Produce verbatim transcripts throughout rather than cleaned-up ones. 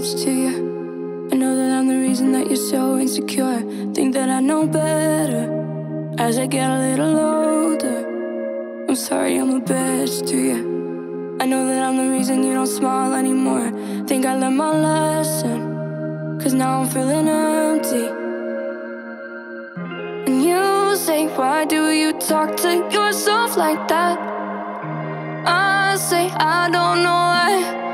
close to you. I know that I'm the reason that you're so insecure. Think that I know better as I get a little older. I'm sorry I'm a bitch to you. I know that I'm the reason you don't smile anymore. Think I learned my lesson, cause now I'm feeling empty. And you say, why do you talk to yourself like that? I say, I don't know why.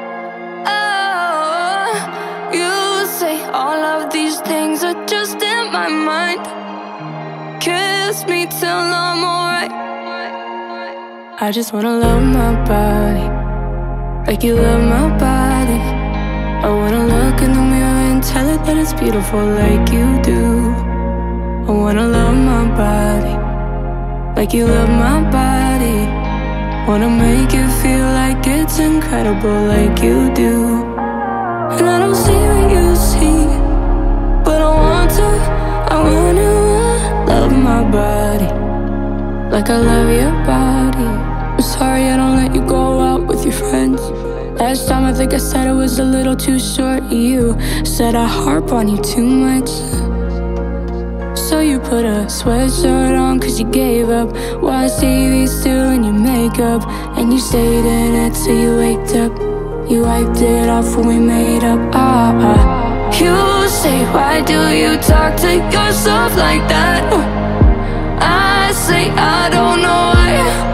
Oh, you say all of these things are just in my mind. Kiss me till I'm alright. I just wanna love my body like you love my body. I wanna look in the mirror and tell it that it's beautiful like you do. I wanna love my body like you love my body. Wanna make it feel like it's incredible like you do. And I don't see what you see, but I want to, I wanna love my body like I love your body. I'm sorry I don't let you go out with your friends. Last time I think I said it was a little too short. You said I harp on you too much. So you put a sweatshirt on cause you gave up. Watched T V still in your makeup, and you stayed in it till you waked up. You wiped it off when we made up. Ah, ah. You say, why do you talk to yourself like that? I say, I don't know why.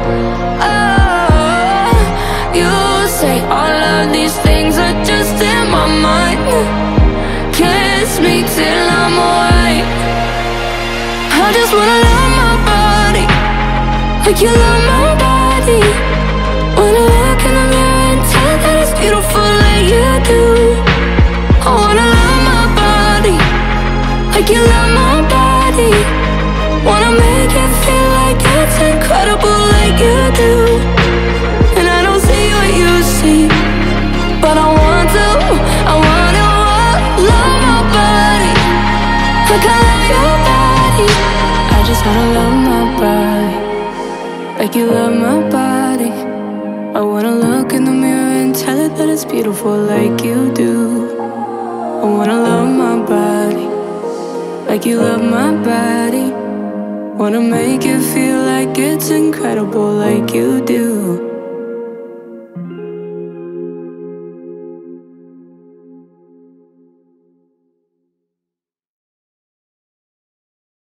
Oh, you say all of these things are just in my mind. Kiss me till I'm alright. I just wanna love my body like you love my body. Wanna look in the mirror and tell that it's beautiful like you do. I wanna love my body like you love my body. Wanna make it feel like it's incredible like you do. And I don't see what you see, but I want to, I wanna love my body like I love your body. I just wanna love my body like you love my body. I wanna look in the mirror and tell it that it's beautiful like you do. I wanna love my body like you love my body. Wanna make it feel like it's incredible like you do.